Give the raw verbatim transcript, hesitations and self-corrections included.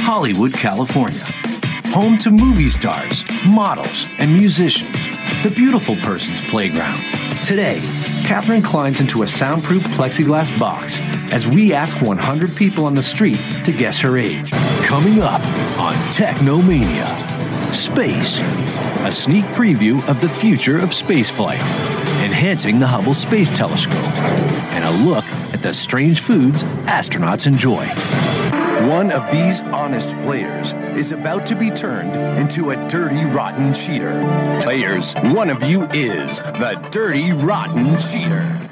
Hollywood, California. Home to movie stars, models, and musicians. The beautiful person's playground. Today, Catherine climbs into a soundproof plexiglass box as we ask one hundred people on the street to guess her age. Coming up on Technomania. Space. A sneak preview of the future of spaceflight. Enhancing the Hubble Space Telescope. And a look at the strange foods astronauts enjoy. One of these honest players is about to be turned into a dirty, rotten cheater. Players, one of you is the dirty, rotten cheater.